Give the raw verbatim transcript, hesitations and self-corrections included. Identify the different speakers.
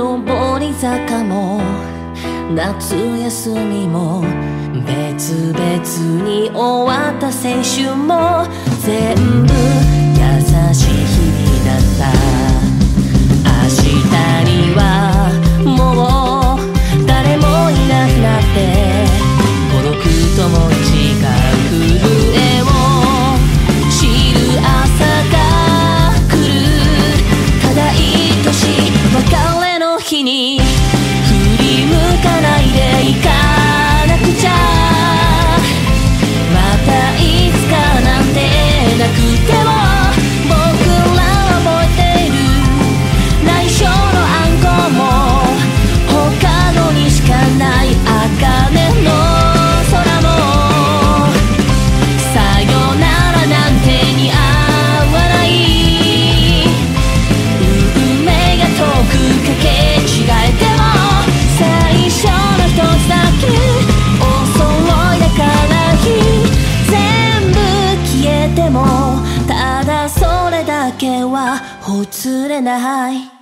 Speaker 1: 上り坂も夏休みも別々に終わった青春も全部優しい日々だった。明日にはもう誰もいなくなって孤独とも違う震えを知る朝が来る。ただ愛しい別れの日に振り向かないで行かなくちゃ。またいつかなんてなくても僕らは覚えている。内緒の暗号も他のにしかない茜の空もさよならなんて似合わない。運命が遠くかけ違えても最初の一つだけお揃いだからいい。全部消えてもただそれだけはほつれない。